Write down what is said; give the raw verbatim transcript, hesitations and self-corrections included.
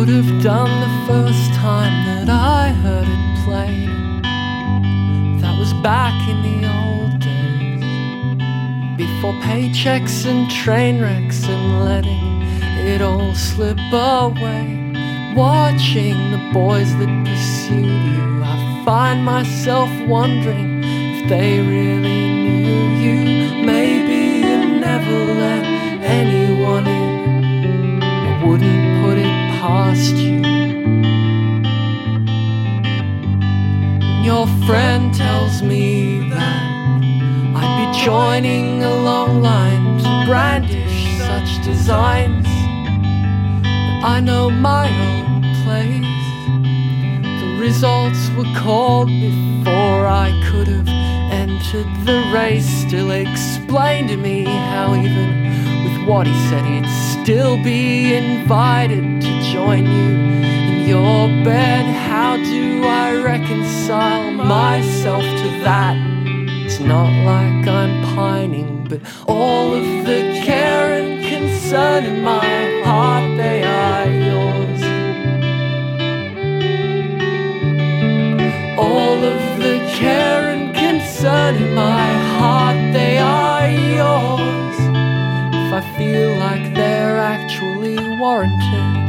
would have done the first time that I heard it played. That was back in the old days, before paychecks and train wrecks and letting it all slip away. Watching the boys that pursued you, I find myself wondering if they really knew you. Maybe you never let anyone in, I wouldn't put it past you. Your friend tells me that I'd be joining a long line to brandish such designs, but I know my own place. The results were called before I could have entered the race. Still explain to me how even with what he said he'd still be invited to join you in your bed. How do I reconcile myself to that? It's not like I'm pining, but all of the care and concern in my heart, they are yours. All of the care and concern in my heart, they are yours. If I feel like they're actually warranted.